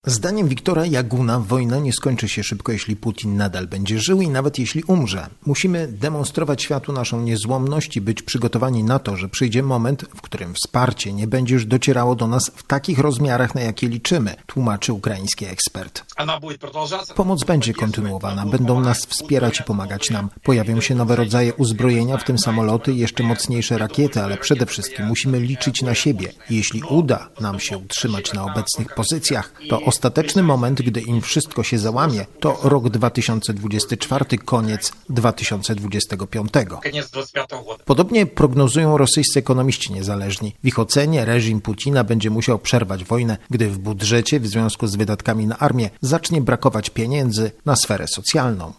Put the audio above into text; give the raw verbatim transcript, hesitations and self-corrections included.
Zdaniem Wiktora Jaguna wojna nie skończy się szybko, jeśli Putin nadal będzie żył i nawet jeśli umrze. Musimy demonstrować światu naszą niezłomność i być przygotowani na to, że przyjdzie moment, w którym wsparcie nie będzie już docierało do nas w takich rozmiarach, na jakie liczymy, tłumaczy ukraiński ekspert. Pomoc będzie kontynuowana, będą nas wspierać i pomagać nam. Pojawią się nowe rodzaje uzbrojenia, w tym samoloty i jeszcze mocniejsze rakiety, ale przede wszystkim musimy liczyć na siebie. I jeśli uda nam się utrzymać na obecnych pozycjach, to ostateczny moment, gdy im wszystko się załamie, to rok dwa tysiące dwudziesty czwarty, koniec dwa tysiące dwudziestego piątego. Podobnie prognozują rosyjscy ekonomiści niezależni. W ich ocenie reżim Putina będzie musiał przerwać wojnę, gdy w budżecie w związku z wydatkami na armię zacznie brakować pieniędzy na sferę socjalną.